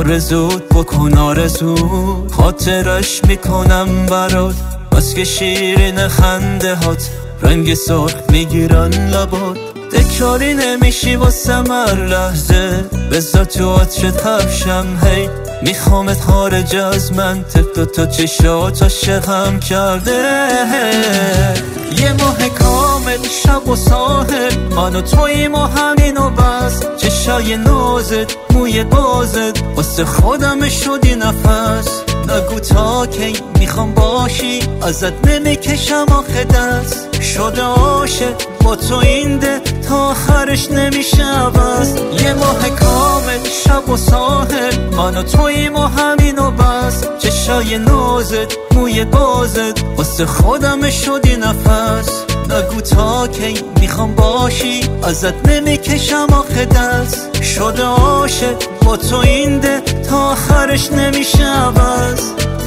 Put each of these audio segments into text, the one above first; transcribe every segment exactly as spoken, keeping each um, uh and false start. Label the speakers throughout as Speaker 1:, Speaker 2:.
Speaker 1: آرزوت بکن آرزو، خاطرش میکنم برات، بس که شیرین خنده هات رنگ سرخ میگیرن لبات. تکراری نمیشی واسم هر لحظه، بذار تو عطرت حبشم هی، میخوامت خارج از من، تفت تا چشات عاشقم کرده. یه ماه کامل شب و ساحل، من و توییم و همین و بس، چشای نازت موی بازت واسه خودم شدی نفس. نگو تا کی میخوام باشی، ازت نمیکشم آخه دست، شده عاشق با تو این ده تا آخرش نمیشه عوض. یه ماه کامل شب و ساحل، من و توییم و همین و بس، چشای نازت موی بازت واسه خودم شدی نفس. نگو تا کی میخوام باشی، ازت نمیکشم آخه دست، شده عاشق با تو این ده تا آخرش نمیشه عوض.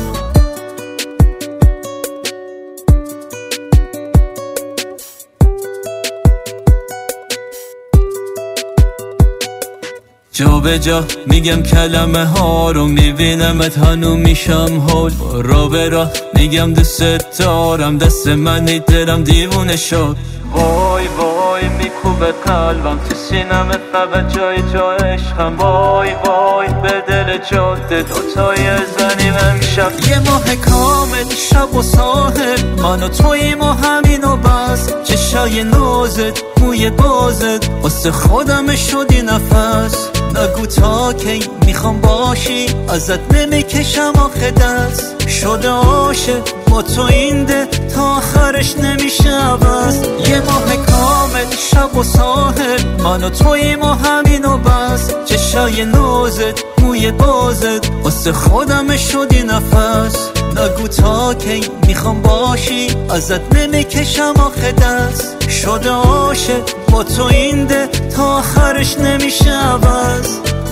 Speaker 1: جا به جا میگم کلمه ها رو، میبینمت هنو میشم هول، را به را میگم دوست دارم، دست منی دلم دیوونه شد. وای وای میکوبه قلبم تو سینم، فقط جای جا عشقم. وای وای به دل جاده دوتای زنیم امشب. یه ماه کامل شب و ساحل، من و توییم و همین و بس، چشای نازت موی بازت واسه خودم شدی نفس. نگو تا کی میخوام باشی، ازت نمیکشم آخه دست، شده عاشق با تو این ده تا آخرش نمیشه عوض. یه ماه کامل شب و ساحل، من و توییم و همین و بس، چشای نازت موی بازت واسه خودم شدی نفس. نگو تا کی میخوام باشی، ازت نمیکشم آخه دست، شده عاشق با تو این ده تا آخرش نمیشه عوض.